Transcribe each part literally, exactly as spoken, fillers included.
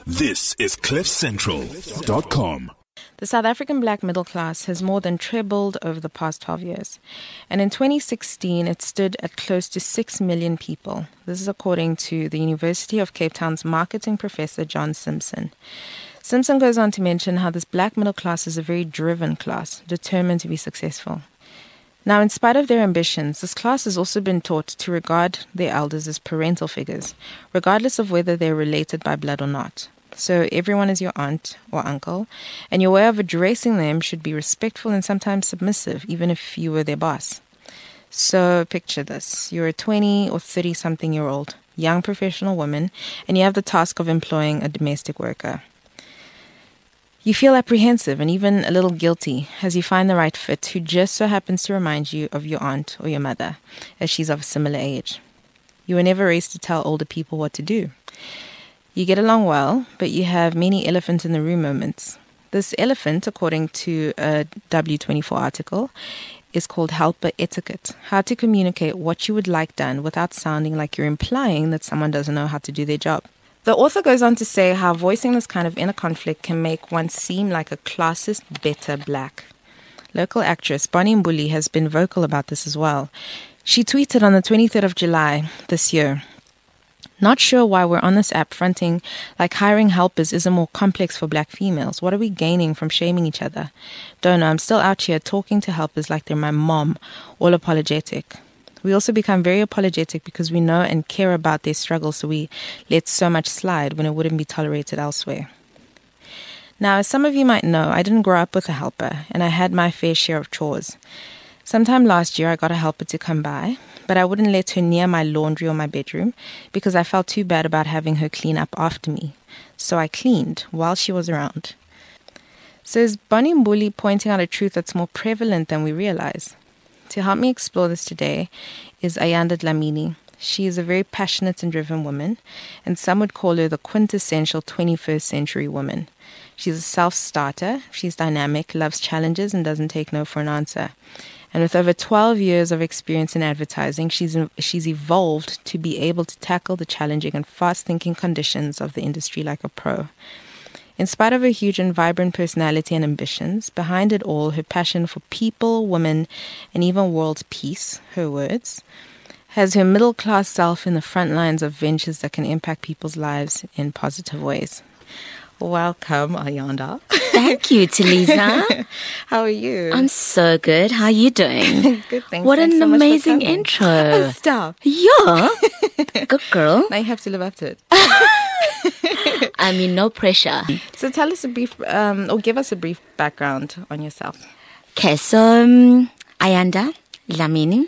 This is cliff central dot com. The South African black middle class has more than trebled over the past twelve years. And in twenty sixteen, it stood at close to six million people. This is according to the University of Cape Town's marketing professor, John Simpson. Simpson goes on to mention how this black middle class is a very driven class, determined to be successful. Now, in spite of their ambitions, this class has also been taught to regard their elders as parental figures, regardless of whether they're related by blood or not. So everyone is your aunt or uncle, and your way of addressing them should be respectful and sometimes submissive, even if you were their boss. So picture this. You're a twenty or thirty-something-year-old young professional woman, and you have the task of employing a domestic worker. You feel apprehensive and even a little guilty as you find the right fit who just so happens to remind you of your aunt or your mother, as she's of a similar age. You were never raised to tell older people what to do. You get along well, but you have many elephant in the room moments. This elephant, according to a W twenty-four article, is called helper etiquette, how to communicate what you would like done without sounding like you're implying that someone doesn't know how to do their job. The author goes on to say how voicing this kind of inner conflict can make one seem like a classist, better black. Local actress Bonnie Mbuli has been vocal about this as well. She tweeted on the twenty-third of July this year, "Not sure why we're on this app fronting like hiring helpers isn't more complex for black females. What are we gaining from shaming each other? Don't know, I'm still out here talking to helpers like they're my mom, all apologetic." We also become very apologetic because we know and care about their struggles, so we let so much slide when it wouldn't be tolerated elsewhere. Now, as some of you might know, I didn't grow up with a helper, and I had my fair share of chores. Sometime last year, I got a helper to come by, but I wouldn't let her near my laundry or my bedroom because I felt too bad about having her clean up after me. So I cleaned while she was around. So is Bonnie Mbuli pointing out a truth that's more prevalent than we realize? To help me explore this today is Ayanda Dlamini. She is a very passionate and driven woman, and some would call her the quintessential twenty-first century woman. She's a self-starter, she's dynamic, loves challenges, and doesn't take no for an answer. And with over twelve years of experience in advertising, she's she's evolved to be able to tackle the challenging and fast-thinking conditions of the industry like a pro. In spite of her huge and vibrant personality and ambitions, behind it all, her passion for people, women, and even world peace, her words, has her middle-class self in the front lines of ventures that can impact people's lives in positive ways. Welcome, Ayanda. Thank you, Taliza. How are you? I'm so good. How are you doing? Good, thanks. What thanks an so amazing intro. Oh, stop. Yeah. Good girl. Now you have to live up to it. I mean, no pressure. So tell us a brief, um, or give us a brief background on yourself. Okay, so um, Ayanda Dlamini.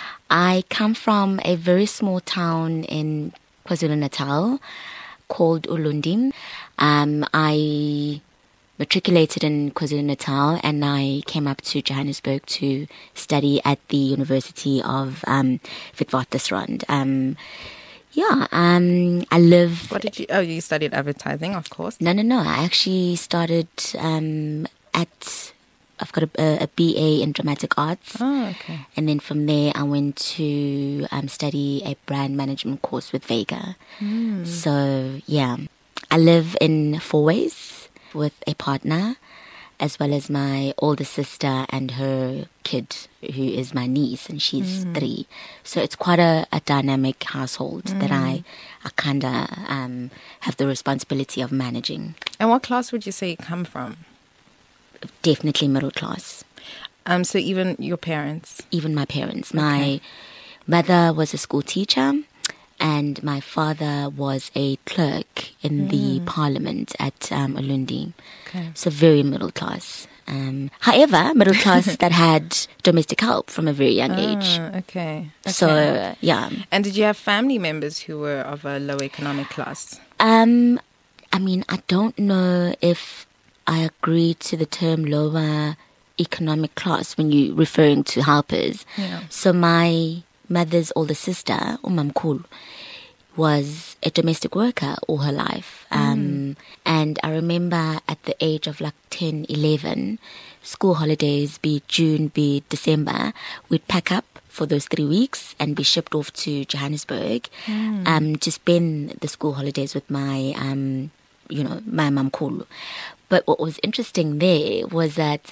I come from a very small town in KwaZulu-Natal called Ulundi. Um, I matriculated in KwaZulu-Natal and I came up to Johannesburg to study at the University of um, Witwatersrand. Um, yeah, um, I live... What did you... Oh, you studied advertising, of course. No, no, no. I actually started um, at... I've got a, a B A in dramatic arts. Oh, okay. And then from there, I went to um, study a brand management course with Vega. Mm. So, yeah. I live in Fourways with a partner, as well as my older sister and her kid, who is my niece, and she's mm. three. So it's quite a, a dynamic household mm. that I, I kind of um, have the responsibility of managing. And what class would you say you come from? Definitely middle class. Um, so even your parents? Even my parents. Okay. My mother was a school teacher and my father was a clerk in mm. the parliament at um, Ulundi. Okay. So very middle class. Um, however, middle class that had domestic help from a very young ah, age. Okay. okay. So, uh, yeah. And did you have family members who were of a low economic class? Um, I mean, I don't know if I agree to the term lower economic class when you're referring to helpers. Yeah. So my mother's older sister, Umamkulu, was a domestic worker all her life. Um, mm. And I remember at the age of like ten, eleven, school holidays, be it June, be it December, we'd pack up for those three weeks and be shipped off to Johannesburg mm. um, to spend the school holidays with my um, you know, my mamkhulu. But what was interesting there was that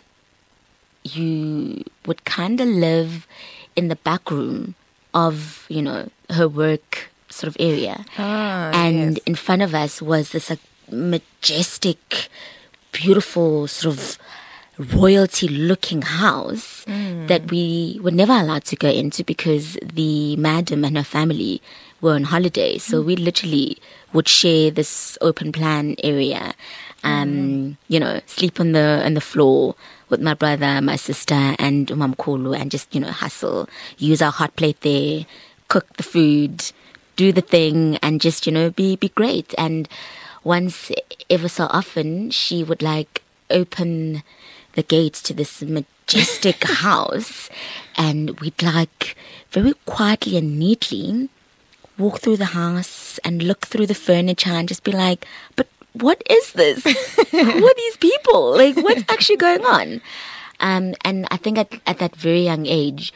you would kind of live in the back room of, you know, her work sort of area. Ah, and yes. in front of us was this like majestic, beautiful sort of royalty looking house Mm. that we were never allowed to go into because the madam and her family were on holiday. So we literally would share this open plan area, um, mm. you know, sleep on the on the floor with my brother, my sister, and umamkhulu, and just, you know, hustle, use our hot plate there, cook the food, do the thing, and just, you know, be be great. And once ever so often, she would like open the gates to this majestic house, and we'd like very quietly and neatly walk through the house and look through the furniture and just be like, but what is this? Who are these people? Like, what's actually going on? Um, and I think at, at that very young age,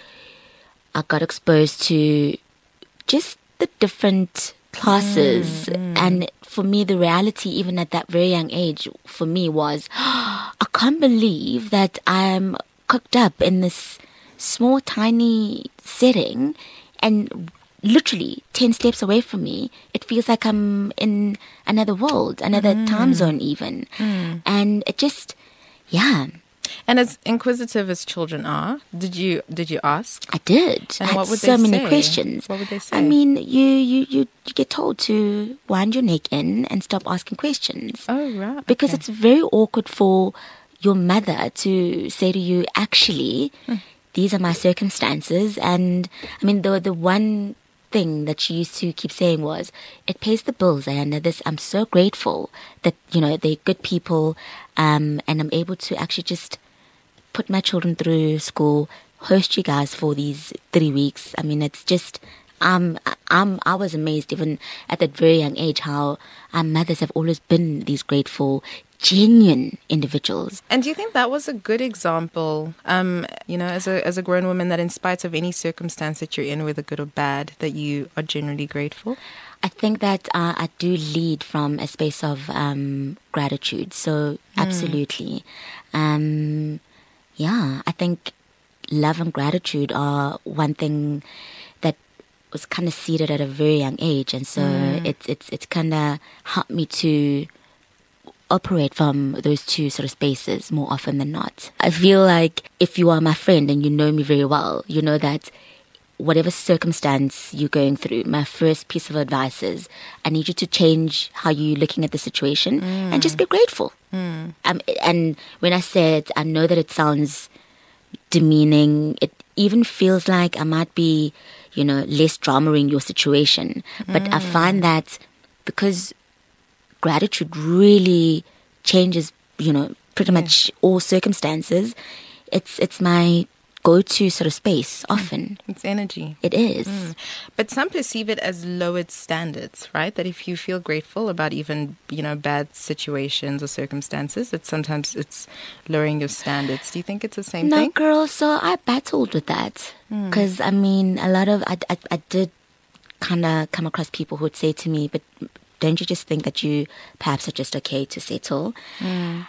I got exposed to just the different classes. Mm, mm. And for me, the reality, even at that very young age, for me was, oh, I can't believe that I'm cooked up in this small, tiny setting, and literally ten steps away from me, it feels like I'm in another world, another mm. time zone even. Mm. And it just, yeah. And as inquisitive as children are, did you did you ask? I did. And I what had would so they many say? questions. What would they say? I mean, you, you, you, you get told to wind your neck in and stop asking questions. Oh, right. Because okay. it's very awkward for your mother to say to you, actually, mm. these are my circumstances. And I mean, the the one thing that she used to keep saying was, it pays the bills, Ayanda. This, I'm so grateful that, you know, they're good people, um, and I'm able to actually just put my children through school, host you guys for these three weeks. I mean, it's just, um, I'm, I was amazed even at that very young age how our mothers have always been these grateful, genuine individuals. And do you think that was a good example, um, you know, as a as a grown woman, that in spite of any circumstance that you're in, whether good or bad, that you are generally grateful? I think that uh, I do lead from a space of um, gratitude. So absolutely. Mm. Um, yeah, I think love and gratitude are one thing that was kind of seeded at a very young age. And so mm. it's, it's, it's kind of helped me to operate from those two sort of spaces more often than not. I feel like if you are my friend and you know me very well, you know that whatever circumstance you're going through, my first piece of advice is I need you to change how you're looking at the situation mm. and just be grateful. Mm. Um, and when I say it, I know that it sounds demeaning. It even feels like I might be, you know, less drama-ing your situation. But mm. I find that because gratitude really changes, you know, pretty yeah. much all circumstances, it's it's my go-to sort of space often. It's energy. It is. Mm. But some perceive it as lowered standards, right? That if you feel grateful about even, you know, bad situations or circumstances, that sometimes it's lowering your standards. Do you think it's the same no, thing? No, girl. So I battled with that. Because, mm. I mean, a lot of, I, I, I did kind of come across people who would say to me, but don't you just think that you perhaps are just okay to settle? Mm.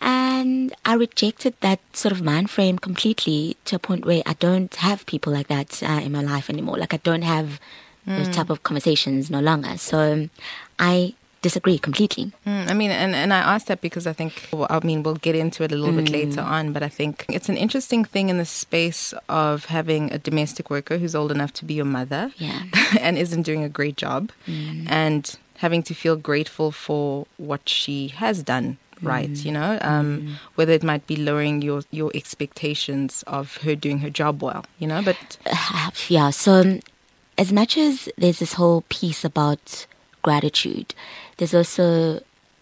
And I rejected that sort of mind frame completely to a point where I don't have people like that uh, in my life anymore. Like I don't have mm. those type of conversations no longer. So I disagree completely. Mm, I mean, and, and I asked that because I think, well, I mean, we'll get into it a little mm. bit later on, but I think it's an interesting thing in the space of having a domestic worker who's old enough to be your mother yeah. and isn't doing a great job mm. and having to feel grateful for what she has done. Right, mm. you know, um, mm. whether it might be lowering your, your expectations of her doing her job well, you know, but... Uh, yeah, so um, as much as there's this whole piece about gratitude, there's also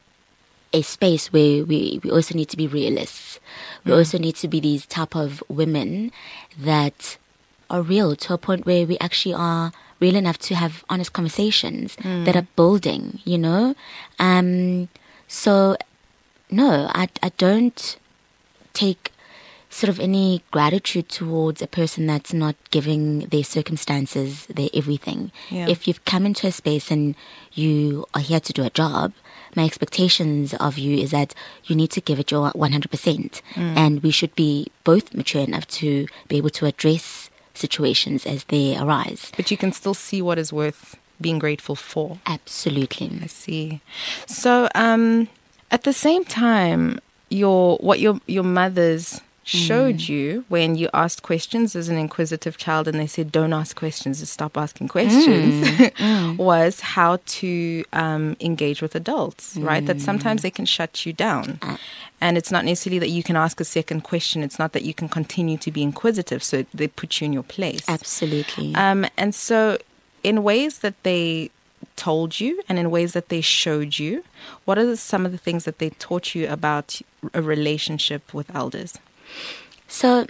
a space where we, we also need to be realists. We mm. also need to be these type of women that are real to a point where we actually are real enough to have honest conversations mm. that are building, you know. Um, so... No, I, I don't take sort of any gratitude towards a person that's not giving their circumstances their everything. Yeah. If you've come into a space and you are here to do a job, my expectations of you is that you need to give it your one hundred percent. Mm. And we should be both mature enough to be able to address situations as they arise. But you can still see what is worth being grateful for. Absolutely. I see. So, um, at the same time, your what your your mothers showed mm. you when you asked questions as an inquisitive child, and they said, "Don't ask questions, just stop asking questions," mm. mm. was how to um, engage with adults, mm. right? That sometimes they can shut you down. Uh. And it's not necessarily that you can ask a second question. It's not that you can continue to be inquisitive, so they put you in your place. Absolutely. Um, and so in ways that they told you and in ways that they showed you, what are the, some of the things that they taught you about a relationship with elders? So,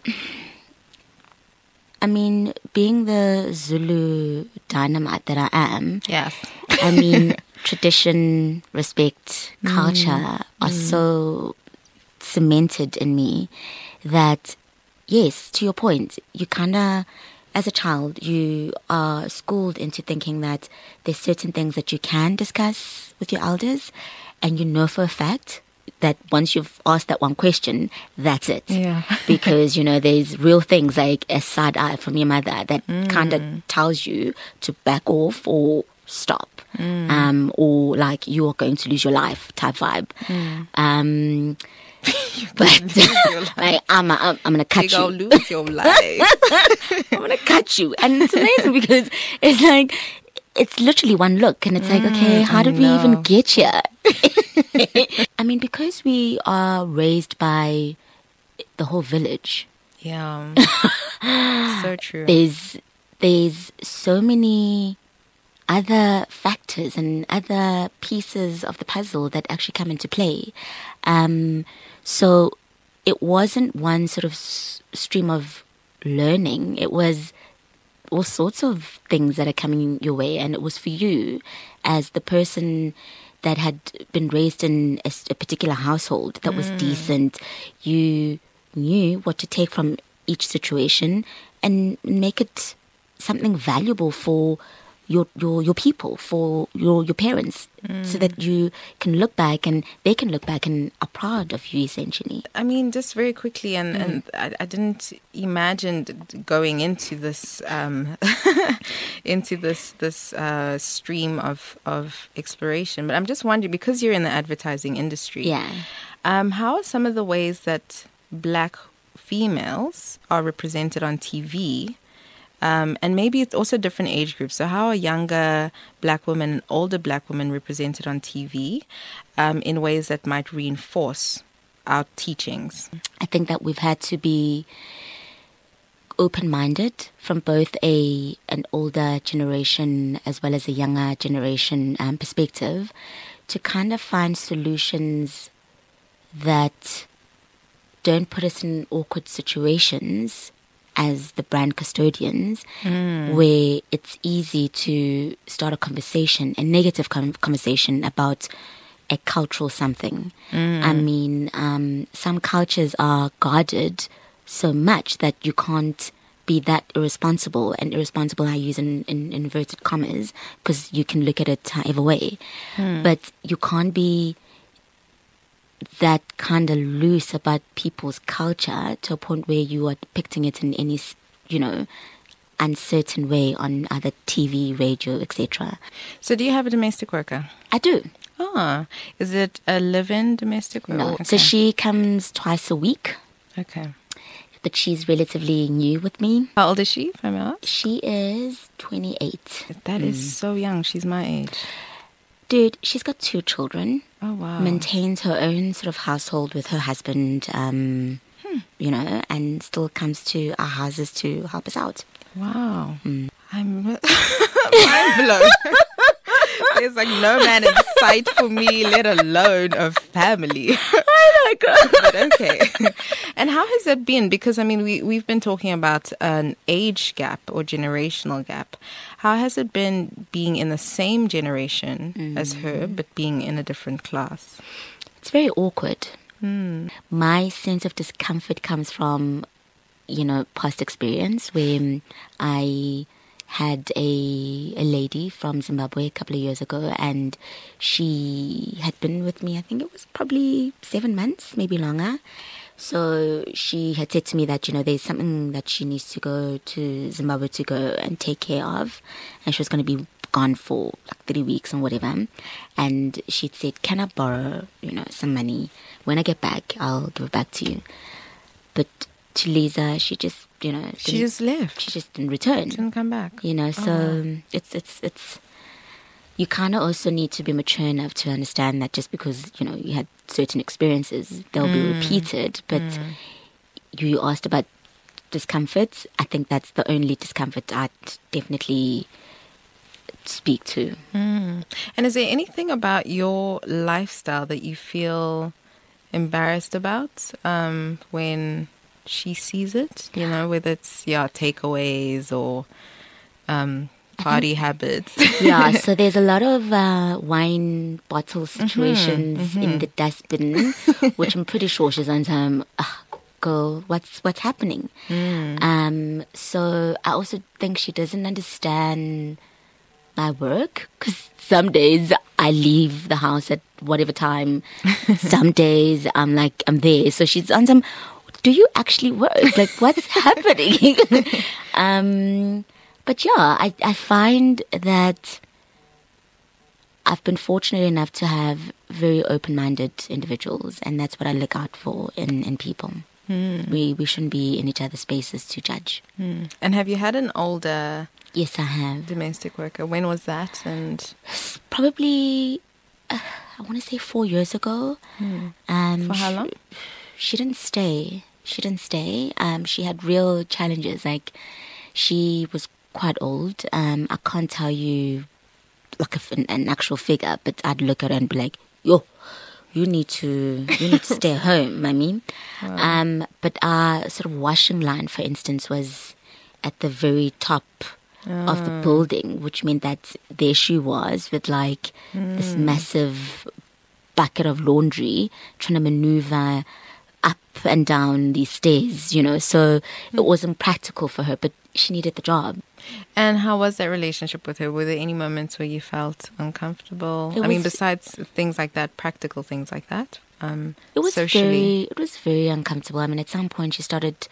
I mean, being the Zulu dynamite that I am, yes. I mean, tradition, respect, culture mm. are mm. so cemented in me that, yes, to your point, you kind of, as a child, you are schooled into thinking that there's certain things that you can discuss with your elders, and you know for a fact that once you've asked that one question, that's it. Yeah. Because, you know, there's real things like a side eye from your mother that mm. kind of tells you to back off or stop. Mm. Um, or like you are going to lose your life type vibe. Mm. Um, but like, I'm, I'm, I'm going to cut You're you. You're going to lose your life. I'm going to cut you. And it's amazing because it's like, it's literally one look and it's mm, like, okay, how did we even get here? I mean, because we are raised by the whole village. Yeah. So true. There's, there's so many other factors and other pieces of the puzzle that actually come into play. Um, so it wasn't one sort of s- stream of learning. It was all sorts of things that are coming your way. And it was for you as the person that had been raised in a, a particular household that mm. was decent. You knew what to take from each situation and make it something valuable for your your your people, for your your parents, mm. so that you can look back and they can look back and are proud of you, essentially. I mean, just very quickly, and, mm. and I, I didn't imagine going into this um, into this this uh, stream of of exploration. But I'm just wondering, because you're in the advertising industry, yeah, um, how are some of the ways that Black females are represented on T V? Um, and maybe it's also different age groups. So how are younger Black women and older Black women represented on T V um, in ways that might reinforce our teachings? I think that we've had to be open-minded from both a an older generation as well as a younger generation um, perspective to kind of find solutions that don't put us in awkward situations as the brand custodians, mm. where it's easy to start a conversation, a negative com- conversation about a cultural something. Mm. I mean, um, some cultures are guarded so much that you can't be that irresponsible, and irresponsible I use in, in inverted commas because you can look at it however way. Mm. But you can't be that kind of loose about people's culture to a point where you are depicting it in any, you know, uncertain way on either T V, radio, et cetera. So do you have a domestic worker? I do. Ah, is it a live-in domestic worker? No. Okay. So she comes twice a week. Okay. But she's relatively new with me. How old is she, if I may ask? She is twenty-eight. That mm. is so young. She's my age. Dude, she's got two children. Oh, wow. Maintains her own sort of household with her husband, um, hmm. you know, and still comes to our houses to help us out. Wow. Mm. I'm mind blown. There's like no man in sight for me, let alone a family. Oh my God. But okay. And how has that been? Because, I mean, we, we've been talking about an age gap or generational gap. How has it been being in the same generation mm. as her, but being in a different class? It's very awkward. Mm. My sense of discomfort comes from, you know, past experience where I had a a lady from Zimbabwe a couple of years ago, and she had been with me, I think it was probably seven months, maybe longer. So she had said to me that, you know, there's something that she needs to go to Zimbabwe to go and take care of. And she was going to be gone for like three weeks and whatever. And she'd said, can I borrow, you know, some money? When I get back, I'll give it back to you. But to Lisa, she just, you know... She just left. She just didn't return. Didn't come back. You know, so Oh. it's, it's, it's... You kind of also need to be mature enough to understand that just because, you know, you had certain experiences, they'll be repeated. But you asked about discomfort. I think that's the only discomfort I'd definitely speak to. Mm. And is there anything about your lifestyle that you feel embarrassed about um, when she sees it? You know, whether it's, yeah, takeaways or... Um, party habits. Yeah, so there's a lot of uh, wine bottle situations mm-hmm, mm-hmm. in the dustbin, which I'm pretty sure she's on time. Oh, girl, what's what's happening? Mm. Um, so I also think she doesn't understand my work, because some days I leave the house at whatever time. Some days I'm like I'm there. So she's on some. Do you actually work? Like, what's happening? um. But yeah, I, I find that I've been fortunate enough to have very open-minded individuals, and that's what I look out for in, in people. Mm. We we shouldn't be in each other's spaces to judge. Mm. And have you had an older Yes, I have. domestic worker? When was that? And Probably, uh, I want to say four years ago. Mm. Um, For how she- long? She didn't stay. She didn't stay. Um, she had real challenges. Like, she was quite old. Um, I can't tell you like a, an, an actual figure, but I'd look at her and be like, "Yo, you need to, you need to stay home." I mean, um, but our sort of washing line, for instance, was at the very top of the building, which meant that there she was with like this massive bucket of laundry, trying to maneuver up and down these stairs, you know. So it wasn't practical for her, but she needed the job. And how was that relationship with her? Were there any moments where you felt uncomfortable? It I mean, was- besides things like that, practical things like that, um, It was socially. very, it was very uncomfortable. I mean, at some point she started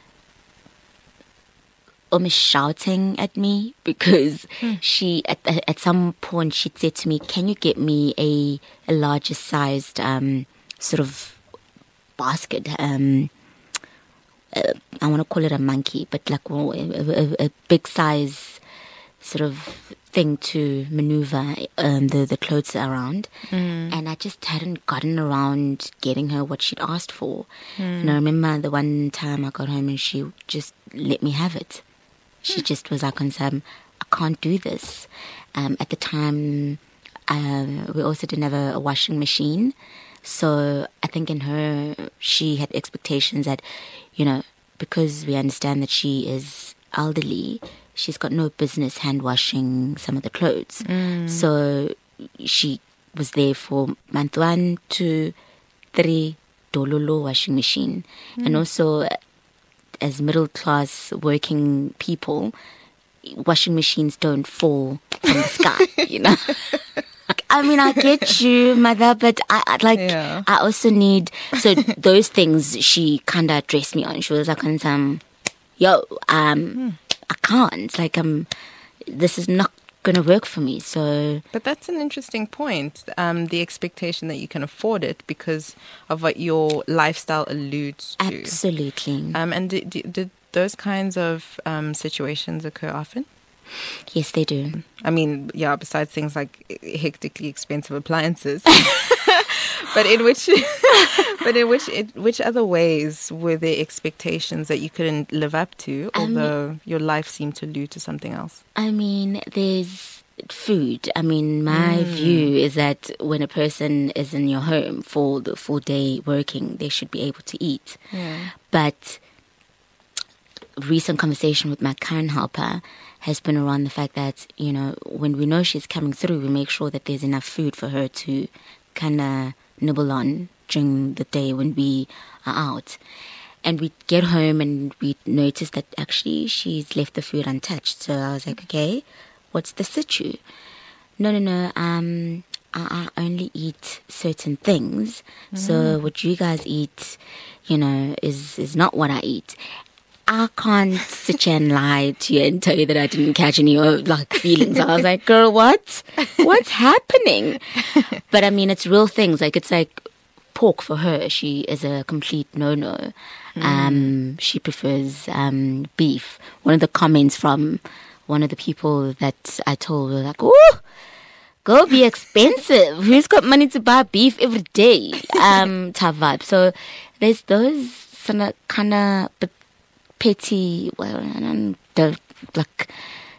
almost shouting at me because she, at at some point, she said to me, "Can you get me a a larger sized um sort of basket?" Um, uh, I want to call it a monkey, but like well, a, a, a big size sort of thing to maneuver um, the the clothes around, Mm. and I just hadn't gotten around getting her what she'd asked for. And I remember the one time I got home and she just let me have it. She just was like, um, "I can't do this." Um, at the time, uh, we also didn't have a, a washing machine. So I think in her, she had expectations that, you know, because we understand that she is elderly, she's got no business hand washing some of the clothes. So she was there for month one, two, three, dololo washing machine. And also, as middle class working people, washing machines don't fall from the sky, you know. I mean, I get you, mother, but I, I like. Yeah. I also need. So those things she kind of addressed me on. She was like, um, "Yo, um, I can't. Like, um, this is not gonna work for me." So But that's an interesting point. Um, the expectation that you can afford it because of what your lifestyle alludes to. absolutely, Um, and did, did, did those kinds of um, situations occur often? yes, they do. I mean, yeah, besides things like hectically expensive appliances. But in which, but in which, it, which other ways were there expectations that you couldn't live up to, I mean- although your life seemed to allude to something else? I mean, there's food. I mean, my view is that when a person is in your home for the full day working, they should be able to eat. Yeah. But recent conversation with my current helper has been around the fact that, you know, when we know she's coming through, we make sure that there's enough food for her to kind of nibble on during the day when we are out. and we'd get home and we'd notice that actually she's left the food untouched. So I was like, okay, what's the situ? No, no, no, um, I, I only eat certain things. Mm. So what you guys eat, you know, is, is not what I eat. I can't sit here and lie to you and tell you that I didn't catch any like feelings. I was like, girl, what? What's happening? But I mean, it's real things. Like, it's like pork for her. She is a complete no-no. Mm. Um, she prefers um, beef. One of the comments from one of the people that I told were like, oh, go be expensive. Who's got money to buy beef every day? Um, type vibe. So there's those kind of petty, well, I don't, don't like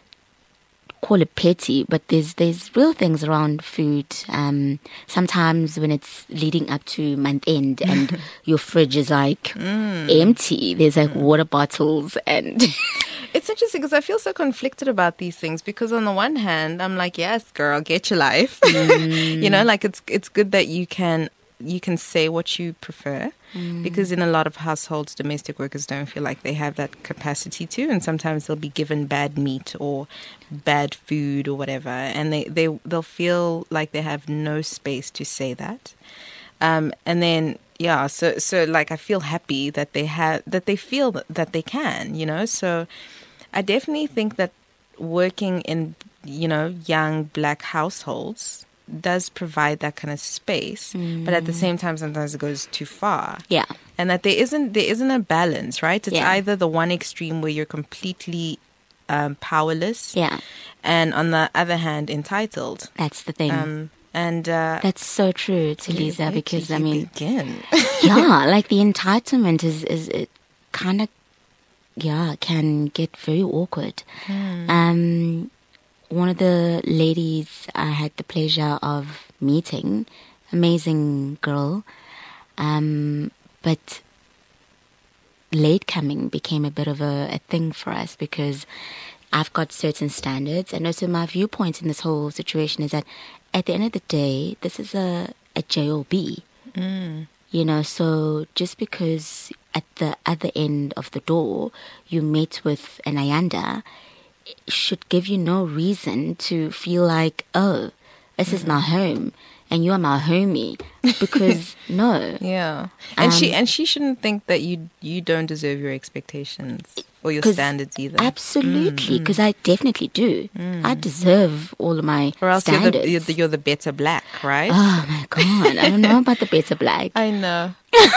call it petty, but there's there's real things around food. Um, sometimes when it's leading up to month end and your fridge is like mm. empty, there's like mm. water bottles and. It's interesting because I feel so conflicted about these things because on the one hand, I'm like, yes, girl, get your life. Mm. You know, like it's it's good that you can you can say what you prefer mm. because in a lot of households, domestic workers don't feel like they have that capacity to, and sometimes they'll be given bad meat or bad food or whatever, and they, they, they'll feel like they have no space to say that. Um, and then, yeah, so, so like I feel happy that they have, that they feel that, that they can, you know, so I definitely think that working in, you know, young black households does provide that kind of space, mm. but at the same time, sometimes it goes too far. Yeah. And that there isn't, there isn't a balance, right? It's yeah. either the one extreme where you're completely um, powerless. Yeah. And on the other hand, entitled. That's the thing. Um, and uh, that's so true, Taliza, because I mean, begin? yeah, like the entitlement is, is it kind of, yeah, can get very awkward. Mm. Um, one of the ladies I had the pleasure of meeting, amazing girl, um, but late coming became a bit of a, a thing for us because I've got certain standards, and also my viewpoint in this whole situation is that at the end of the day, this is a, a job. Mm. You know, so just because at the other end of the door you meet with an Ayanda, should give you no reason to feel like, oh, this is my home and you are my homie, because no. Yeah. And um, she and she shouldn't think that you you don't deserve your expectations or your standards either. Absolutely, because mm, mm. I definitely do. Mm. I deserve all of my or else standards. You're the, you're, the, you're the better black, right? Oh my God, I don't know about the better black. I know.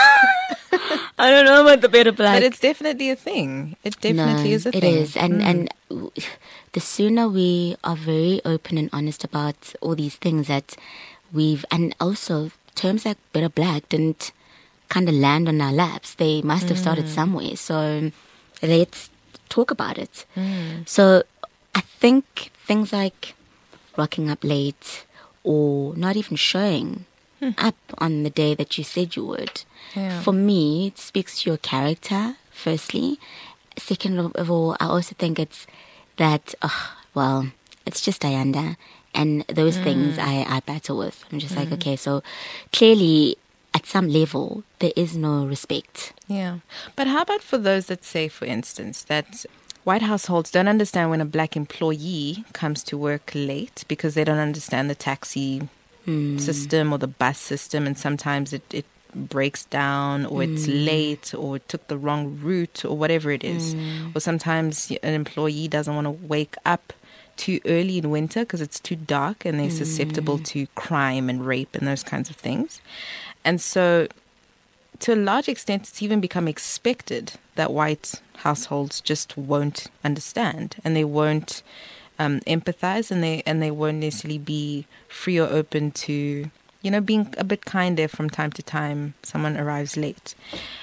I don't know about the better black. But it's definitely a thing. It definitely no, is a it thing. It is. And, mm. and the sooner we are very open and honest about all these things that we've, and also terms like better black didn't kind of land on our laps. They must have mm. started somewhere. So let's talk about it. Mm. So I think things like rocking up late or not even showing hmm. up on the day that you said you would. Yeah. For me, it speaks to your character, firstly. Second of all, I also think it's that, oh, well, it's just Ayanda. And those mm. things I, I battle with. I'm just mm. like, okay, so clearly at some level, there is no respect. Yeah. But how about for those that say, for instance, that white households don't understand when a black employee comes to work late because they don't understand the taxi mm. system or the bus system, and sometimes it, it breaks down or mm. it's late or it took the wrong route or whatever it is. Mm. Or sometimes an employee doesn't want to wake up too early in winter because it's too dark and they're mm. susceptible to crime and rape and those kinds of things. And so to a large extent, it's even become expected that white households just won't understand and they won't um, empathize and they and they won't necessarily be free or open to, you know, being a bit kinder from time to time someone arrives late.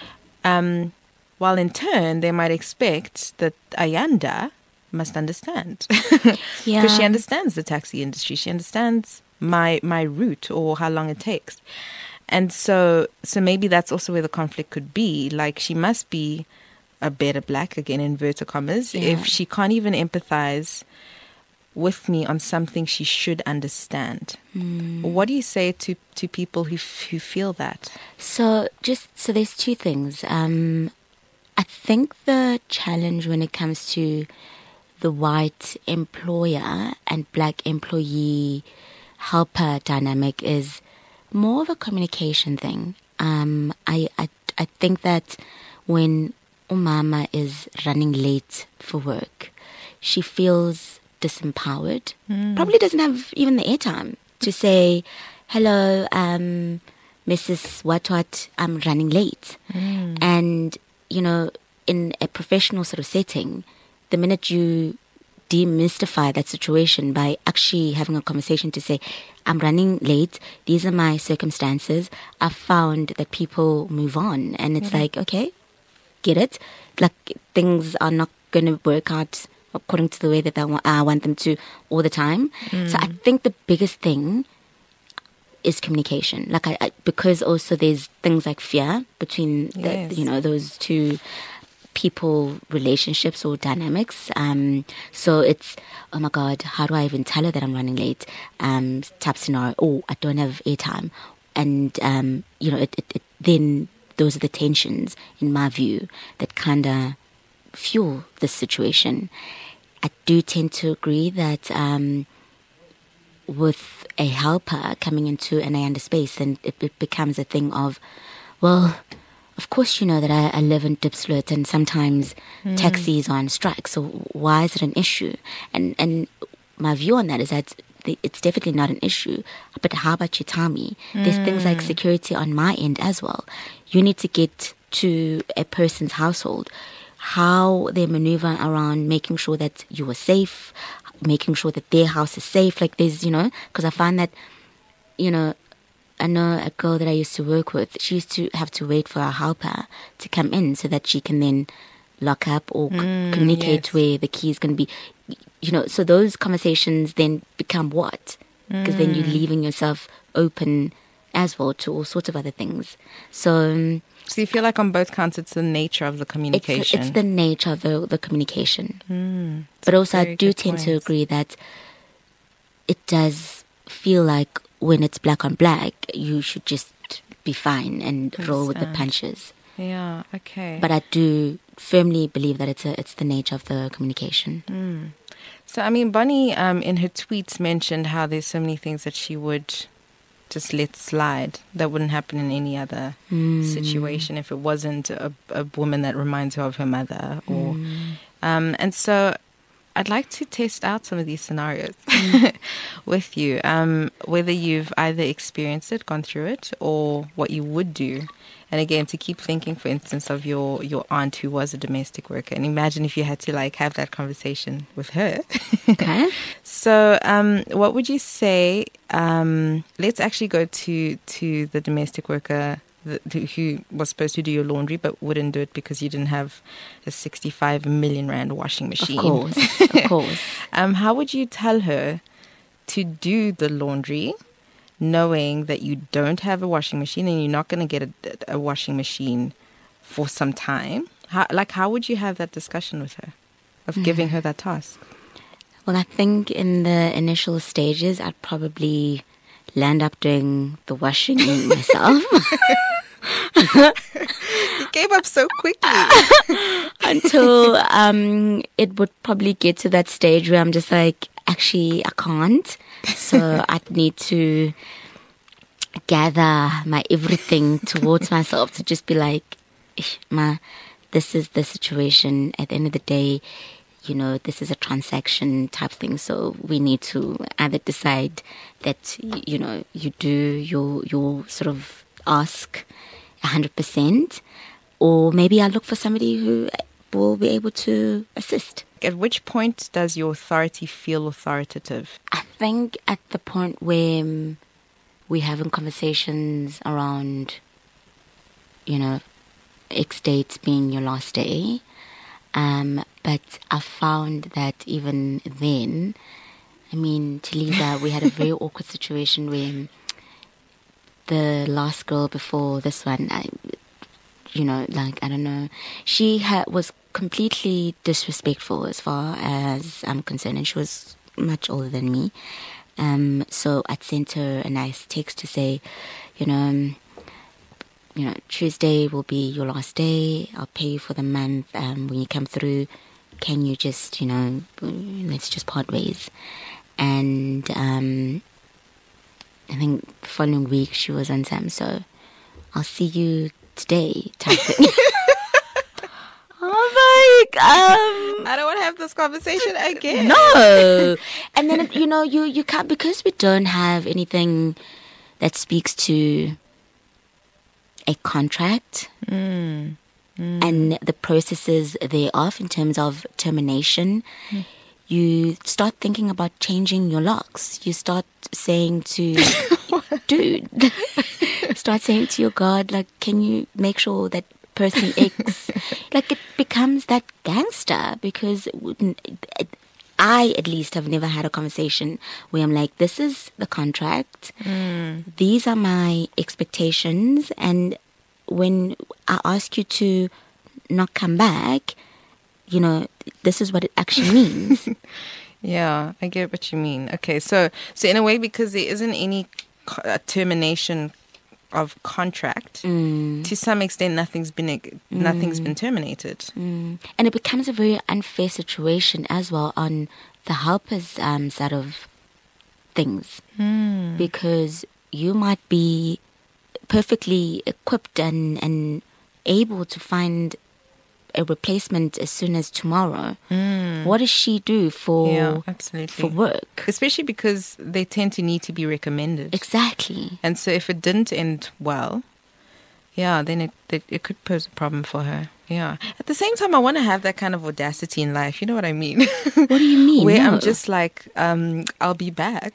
Um, while in turn, they might expect that Ayanda must understand. Yeah. Because she understands the taxi industry. She understands my my route or how long it takes. And so so maybe that's also where the conflict could be. Like, she must be a better black, again, inverted commas, yeah. if she can't even empathize with me on something she should understand. Mm. What do you say to, to people who who feel that? So just so there's two things. Um, I think the challenge when it comes to the white employer and black employee helper dynamic is more of a communication thing. Um, I, I, I think that when umama is running late for work, she feels disempowered. Mm. Probably doesn't have even the airtime to say, hello, um, Missus What What, I'm running late. Mm. And, you know, in a professional sort of setting, the minute you demystify that situation by actually having a conversation to say, I'm running late, these are my circumstances, I've found that people move on. And it's mm-hmm. like, okay, get it? Like, things are not going to work out according to the way that I want, I want them to all the time. Mm. So I think the biggest thing is communication. Like, I, I because also there's things like fear between, yes. the, you know, those two people relationships or dynamics. Um, so it's, oh my God, how do I even tell her that I'm running late? Um, type scenario. Oh, I don't have airtime. And, um, you know, it, it, it, then those are the tensions, in my view, that kind of fuel this situation. I do tend to agree that um, with a helper coming into an Ayanda space, then it, it becomes a thing of, well, of course you know that I, I live in Diepsloot and sometimes mm. taxis are on strike, so why is it an issue? And and my view on that is that it's definitely not an issue, but how about you tell me? Mm. There's things like security on my end as well. You need to get to a person's household, how they maneuver around making sure that you are safe, making sure that their house is safe. Like there's, you know, because I find that, you know, I know a girl that I used to work with, she used to have to wait for a helper to come in so that she can then lock up or mm, c- communicate yes. where the key is going to be. You know, so those conversations then become what? Because mm. then you're leaving yourself open as well to all sorts of other things. So... Um, So you feel like on both counts it's the nature of the communication. It's, it's the nature of the, the communication. Mm, but also I do tend point. to agree that it does feel like when it's black on black, you should just be fine and Understand. roll with the punches. Yeah, okay. But I do firmly believe that it's a, it's the nature of the communication. Mm. So, I mean, Bonnie um, in her tweets mentioned how there's so many things that she would just let slide that wouldn't happen in any other mm. situation if it wasn't a, a woman that reminds her of her mother. Or, mm. um, and so I'd like to test out some of these scenarios mm. with you, um, whether you've either experienced it, gone through it, or what you would do. And again, to keep thinking, for instance, of your, your aunt who was a domestic worker, and imagine if you had to like have that conversation with her. Okay. So, um, what would you say? Um, let's actually go to to the domestic worker the, who was supposed to do your laundry but wouldn't do it because you didn't have a sixty-five million rand washing machine. Of course, of course. um, how would you tell her to do the laundry, knowing that you don't have a washing machine and you're not going to get a, a washing machine for some time? How, like, how would you have that discussion with her of mm. giving her that task? Well, I think in the initial stages, I'd probably land up doing the washing myself. You gave up so quickly. Until um, it would probably get to that stage where I'm just like, actually, I can't. So I'd need to gather my everything towards myself to just be like, ma, this is the situation. At the end of the day, you know, this is a transaction type thing. So we need to either decide that, you know, you do your, your sort of ask one hundred percent, or maybe I'll look for somebody who will be able to assist. At which point does your authority feel authoritative? I think at the point where um, we're having conversations around, you know, X dates being your last day. Um, but I found that even then, I mean, Taliza, we had a very awkward situation where the last girl before this one, I, you know, like, I don't know, she ha- was completely disrespectful as far as I'm concerned, and she was much older than me. Um, so I'd sent her a nice text to say, you know, you you know, Tuesday will be your last day. I'll pay you for the month. Um, when you come through, can you just, you know, let's just part ways. And um, I think the following week she was on Sam, so I'll see you today type thing. Oh like, um, I don't want to have this conversation again. No. And then, you know, you, you can't, because we don't have anything that speaks to a contract Mm. Mm. and the processes thereof in terms of termination. Mm. You start thinking about changing your locks. You start saying to, dude, start saying to your God, like, can you make sure that person X, like, it becomes that gangster, because I, at least, have never had a conversation where I'm like, this is the contract. Mm. These are my expectations. And when I ask you to not come back, you know, this is what it actually means. Yeah, I get what you mean. Okay, so so in a way, because there isn't any co- uh, termination of contract, Mm. to some extent, nothing's been mm. nothing's been terminated. Mm. And it becomes a very unfair situation as well on the helper's um, side of things, Mm. because you might be perfectly equipped and, and able to find a replacement as soon as tomorrow. Mm. What does she do for Yeah, absolutely. for work? Especially because they tend to need to be recommended. Exactly. And so if it didn't end well, yeah, then it, it it could pose a problem for her. Yeah. At the same time, I want to have that kind of audacity in life. You know what I mean? What do you mean? Where No. I'm just like, um, I'll be back.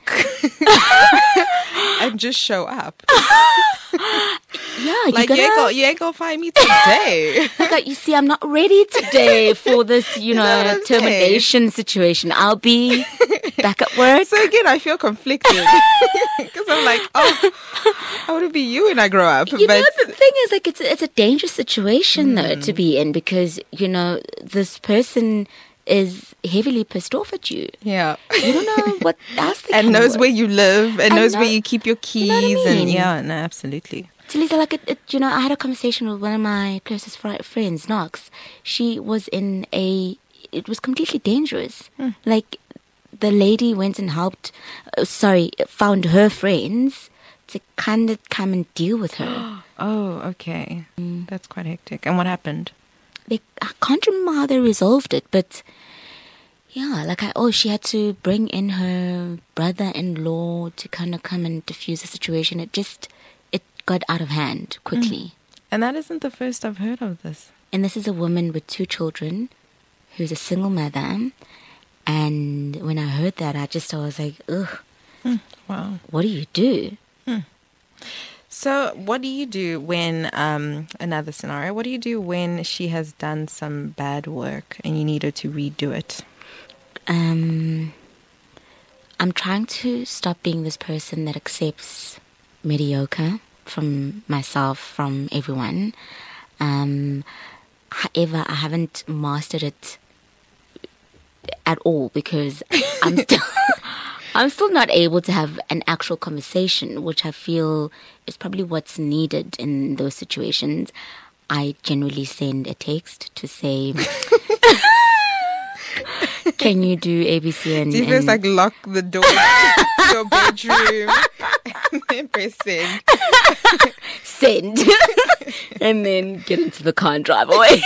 And just show up. Yeah, you Like, gotta, you ain't, go, you ain't gonna find me today. like, you see, I'm not ready today for this, you know know, what I'm termination situation. I'll be back at work. So again, I feel conflicted. Because I'm like, oh, I want to be you when I grow up. You but know, the thing is, like, it's a, it's a dangerous situation, though, to be in, because, you know, this person is heavily pissed off at you. yeah. You don't know what else they And can knows work. where you live, and I knows know- where you keep your keys. You know what I And mean? yeah, no, absolutely. So, Lisa, like, it, it, you know, I had a conversation with one of my closest fri- friends, Knox. She was in a, it was completely dangerous. Hmm. Like, the lady went and helped, uh, sorry, found her friends to kind of come and deal with her. Oh, okay. That's quite hectic. And what happened? They, I can't remember how they resolved it, but yeah, like, I, oh, she had to bring in her brother-in-law to kind of come and diffuse the situation. It just, it got out of hand quickly. And that isn't the first I've heard of this. And this is a woman with two children who's a single mother. And when I heard that, I just, I was like, ugh, Wow. what do you do? So what do you do when, um, another scenario, what do you do when she has done some bad work and you need her to redo it? Um, I'm trying to stop being this person that accepts mediocre from myself, from everyone. Um, however, I haven't mastered it at all, because I'm still, I'm still not able to have an actual conversation, which I feel is probably what's needed in those situations. I generally send a text to say, can you do A B C? And, Do you and first like lock the door to your bedroom and then press send? send, and then get into the car and drive away.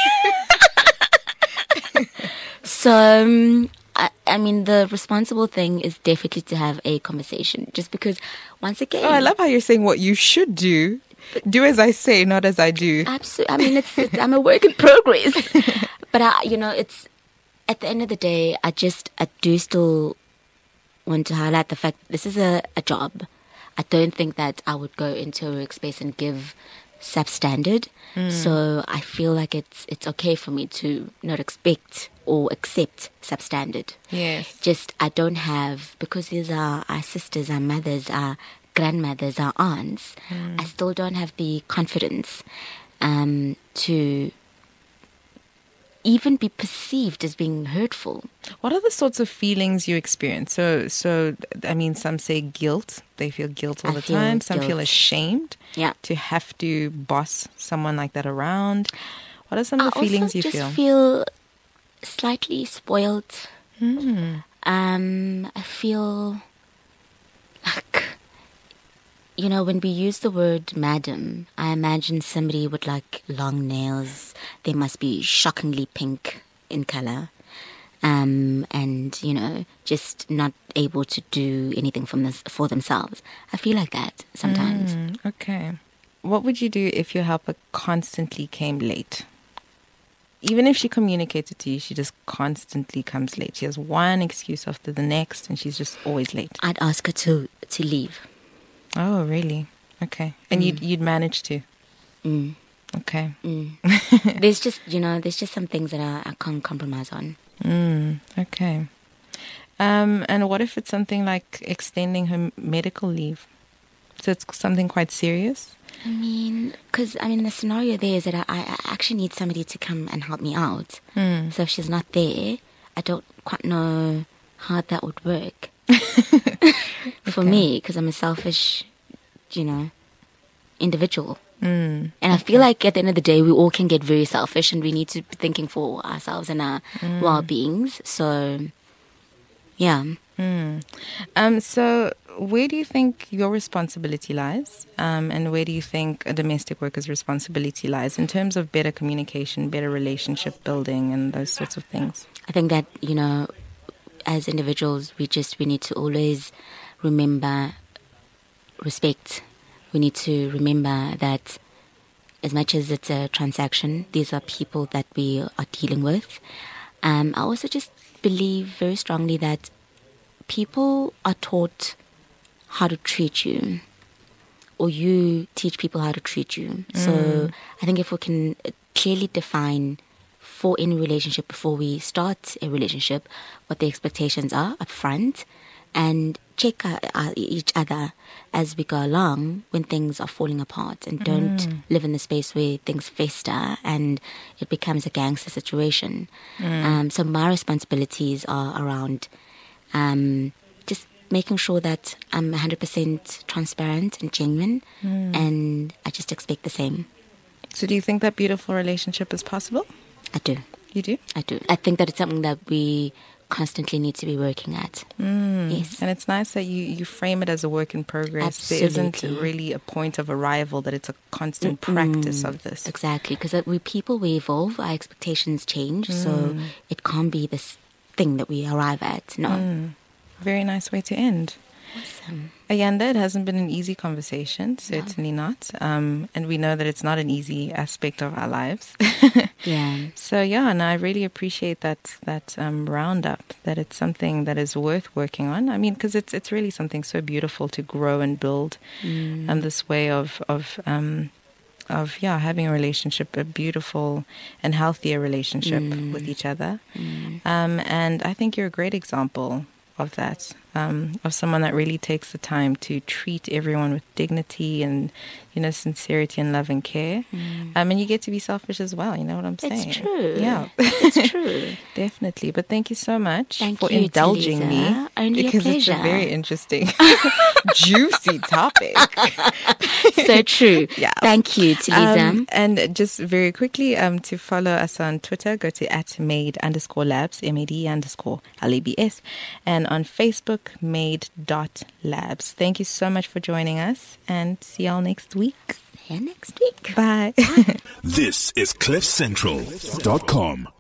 So, um, I, I mean, the responsible thing is definitely to have a conversation, just because, once again, Oh, I love how you're saying what you should do. Do as I say, not as I do. absolutely. I mean, it's, it's I'm a work in progress, but I, you know, it's at the end of the day, I just I do still want to highlight the fact that this is a, a job. I don't think that I would go into a workspace and give substandard. So I feel like it's it's okay for me to not expect or accept substandard. Yes. Just I don't have, because these are our sisters, our mothers, our grandmothers, our aunts. I still don't have the confidence um, to even be perceived as being hurtful. What are the sorts of feelings you experience? So, so I mean, some say guilt. They feel guilt all I the feel time. Some guilt. feel ashamed Yeah. to have to boss someone like that around. What are some of the I feelings also you just feel? feel slightly spoiled. Mm. Um, I feel like, you know, when we use the word madam, I imagine somebody with like long nails. They must be shockingly pink in color. Um, and, you know, just not able to do anything from this, for themselves. I feel like that sometimes. Mm, okay. What would you do if your helper constantly came late? Even if she communicates it to you, she just constantly comes late. She has one excuse after the next, and she's just always late. I'd ask her to, to leave. Oh, really? Okay. And Mm. you'd, you'd manage to? Mm. Okay. Mm. There's just, you know, there's just some things that I, I can't compromise on. Mm, okay. Um, and what if it's something like extending her medical leave? So it's something quite serious? I mean, because, I mean, the scenario there is that I, I actually need somebody to come and help me out. Mm. So if she's not there, I don't quite know how that would work. For Okay. me, because I'm a selfish, you know, individual. Mm. And I feel like at the end of the day, we all can get very selfish and we need to be thinking for ourselves and our Mm. well-beings. So, yeah. Mm. Um, so where do you think your responsibility lies? Um, and where do you think a domestic worker's responsibility lies in terms of better communication, better relationship building and those sorts of things? I think that, you know, as individuals, we just, we need to always remember respect. We need to remember that as much as it's a transaction, these are people that we are dealing with. Um, I also just believe very strongly that people are taught how to treat you, or you teach people how to treat you. Mm. So I think if we can clearly define for any relationship before we start a relationship what the expectations are up front, and check uh, uh, each other as we go along when things are falling apart, and don't mm. live in the space where things fester and it becomes a gangster situation. Mm. Um, so my responsibilities are around um, just making sure that I'm one hundred percent transparent and genuine, mm. and I just expect the same. So do you think that beautiful relationship is possible? I do. You do? I do. I think that it's something that we constantly need to be working at. Mm. Yes. And it's nice that you, you frame it as a work in progress. Absolutely. There isn't really a point of arrival, that it's a constant mm. practice of this. Exactly. Because we people, we evolve, our expectations change, mm. so it can't be this thing that we arrive at. No. Mm. Very nice way to end. Awesome. Ayanda, it hasn't been an easy conversation, certainly no. not. Um, and we know that it's not an easy aspect of our lives. Yeah. So, yeah, and I really appreciate that that um, roundup, that it's something that is worth working on. I mean, because it's it's really something so beautiful to grow and build mm. um, this way of, of um, of, yeah, having a relationship, a beautiful and healthier relationship mm. with each other. Mm. Um, and I think you're a great example of that, um, of someone that really takes the time to treat everyone with dignity and, you know, sincerity and love and care. Mm. Um, and you get to be selfish as well, you know what I'm saying? It's true. Yeah. It's true. Definitely. But thank you so much thank for you, indulging Talisa. me. Only because a it's a pleasure. very interesting, juicy topic. So true. Yeah. Thank you, Talisa. Um, and just very quickly, um, to follow us on Twitter, go to at made underscore labs, M A D underscore L A B S. And on Facebook, made dot labs. Thank you so much for joining us, and see y'all next week. See you next week. Bye. This is cliff central dot com.